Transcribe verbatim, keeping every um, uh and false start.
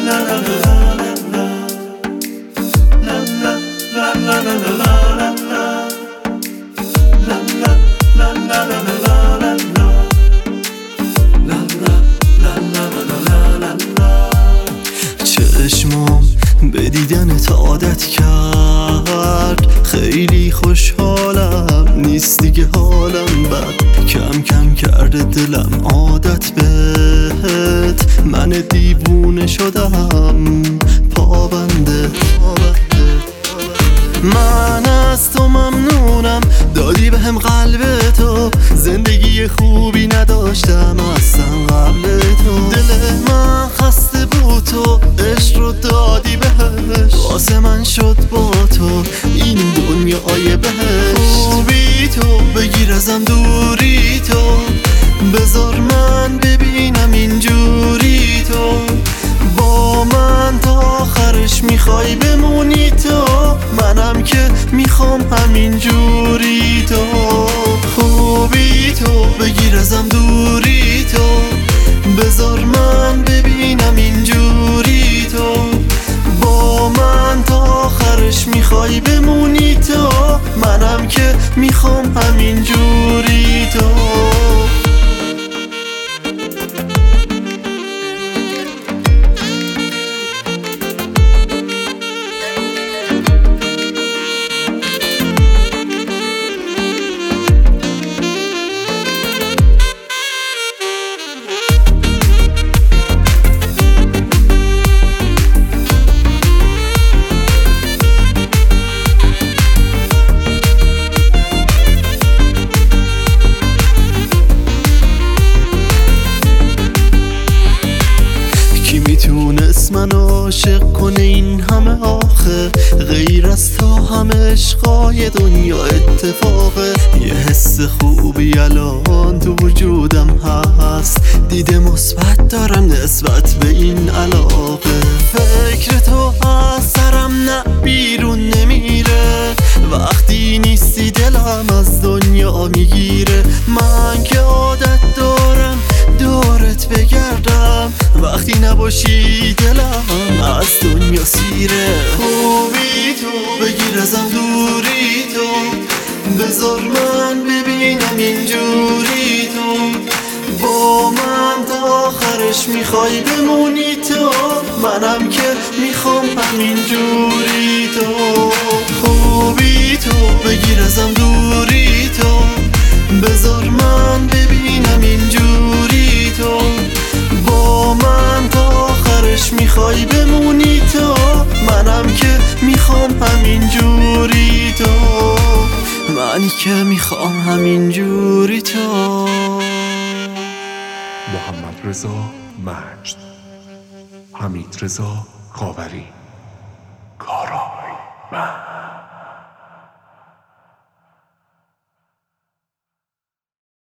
چشمام به دیدنت عادت کرد، خیلی خوشحالم، نیست دیگه حالم بد، کم کم کرده دلم عادت بهت، من دیوونه شدم پابنده. من از تو ممنونم، دادی بهم قلب تو، زندگی خوبی نداشتم اصلا قبل تو، دل من خسته بود تو عشق رو دادی بهش، واسه من شد با تو این دنیای بهش. خوبی تو بگیر ازم دوری تو، بذار من ببینم اینجوری تو، با من تا آخرش میخوای بمونی تو، منم که میخوام همین جوری تو. خوبی تو بگیر ازم دوری تو، بذار من ببینم اینجوری تو، با من تا آخرش میخوای بمونی تو، منم که میخوام همین جوری تو. میتونست من عاشق کنه این همه آخه، غیر از تو همه عشقای دنیا اتفاقه، یه حس خوبی الان تو وجودم هست، دیده مثبت دارم نسبت به این علاقه، فکر تو از سرم نه بیرون نمیره، وقتی نیستی دلم از دنیا میگیره، من که عادت دارم دورت بگردم، وقتی نباشی دلم از دنیا سیره. خوبی تو بگیر ازم دوری تو، بذار من ببینم اینجوری تو، با من تا آخرش میخوای بمونی تو، منم که میخوام همین جوری تو. خوبی تو بگیر ازم دوری تو، بذار من ببینم اینجوری تو، با من تا آخرش میخوای بمونی تو، منم که میخوام همین جوری تو، منی که میخوام همین جوری تو. محمد رضا مجد، حمید رضا خاوری، کارای من.